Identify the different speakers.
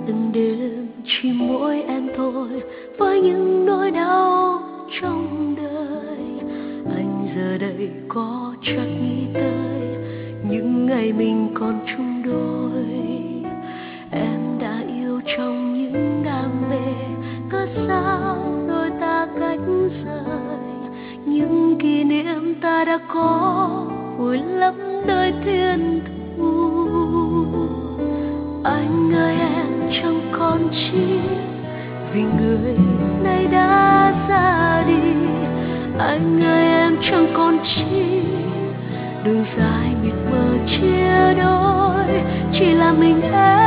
Speaker 1: từng đêm chỉ mỗi em thôi với những nỗi đau trong đời. Anh giờ đây có chắc nghĩ tới những ngày mình còn chung đôi. Em đã yêu trong những đam mê, cớ sao đôi ta cách rời. Những kỷ niệm ta đã có vùi lấp nơi thiên thu. Anh ơi em chẳng còn chi vì người này đã ra đi. Anh ơi em chẳng còn chi đường dài mịt mờ chia đôi, chỉ là mình em